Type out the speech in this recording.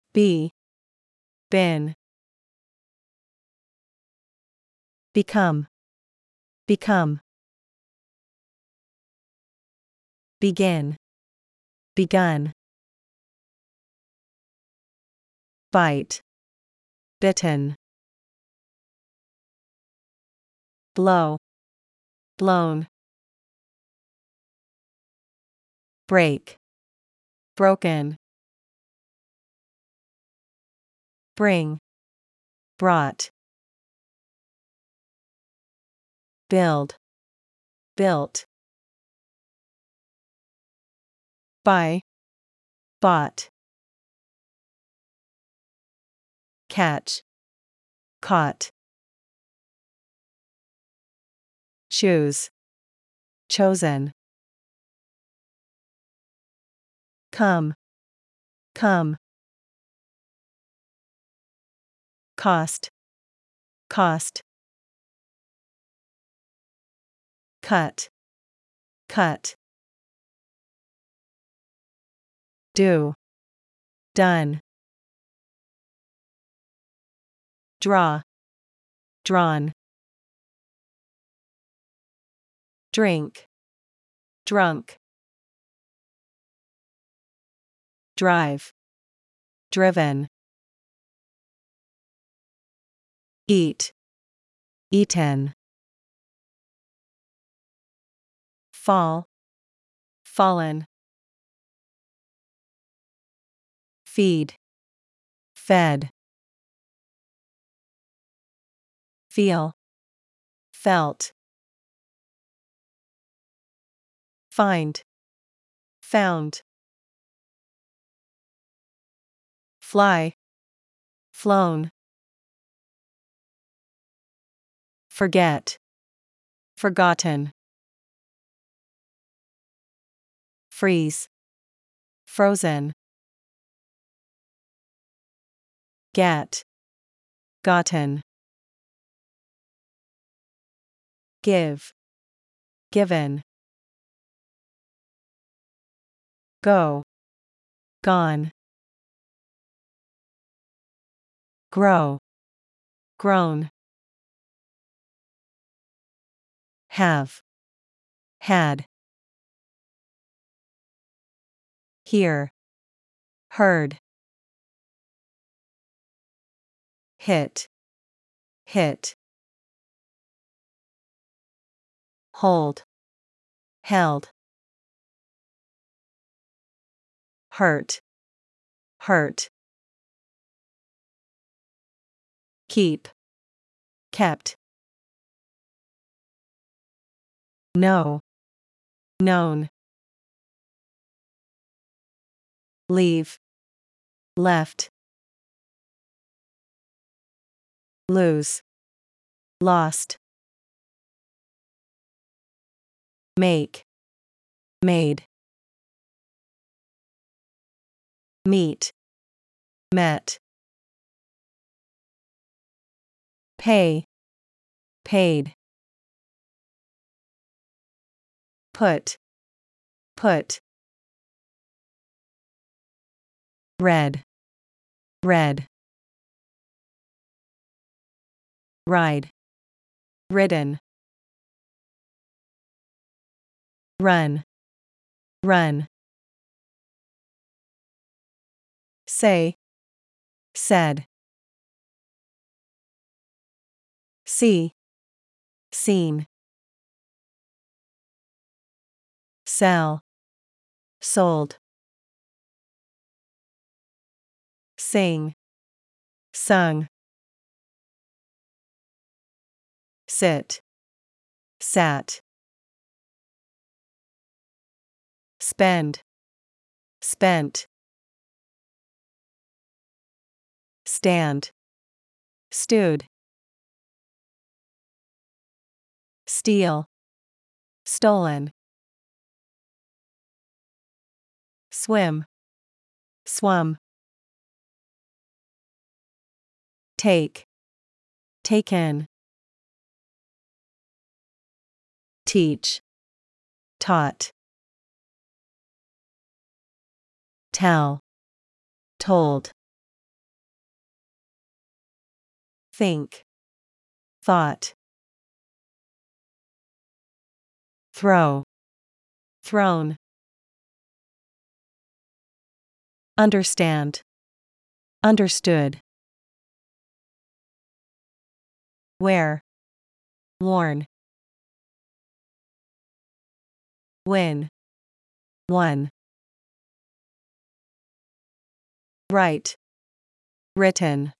Be. Been. Become. Become. Begin. Begun. Bite. Bitten. Blow. Blown. Break. Broken. Bring. Brought. Build. Built. Buy. Bought. Catch. Caught. Choose. Chosen. Come. Come. Cost. Cost. Cut. Cut. Do. Done. Draw. Drawn. Drink. Drunk. Drive. Driven. Eat. Eaten. Fall. Fallen. Feed. Fed. Feel. Felt. Find. Found. Fly. Flown. Forget. Forgotten. Freeze. Frozen. Get. Gotten. Give. Given. Go. Gone. Grow. Grown. Have. Had. Hear. Heard. Hit. Hit. Hold. Held. Hurt. Hurt. Keep. Kept. Know. Known. Leave. Left. Lose. Lost. Make. Made. Meet. Met. Pay. Paid. Put. Put. Read. Read. Ride. Ridden. Run. Run. Say. Said. See. Seen. Sell. Sold. Sing. Sung. Sit. Sat. Spend. Spent. Stand. Stood. Steal. Stolen. Swim. Swum. Take. Taken. Teach. Taught. Tell. Told. Think. Thought. Throw. Thrown. Understand. Understood. Wear. Worn. Win. Won. Write. Written.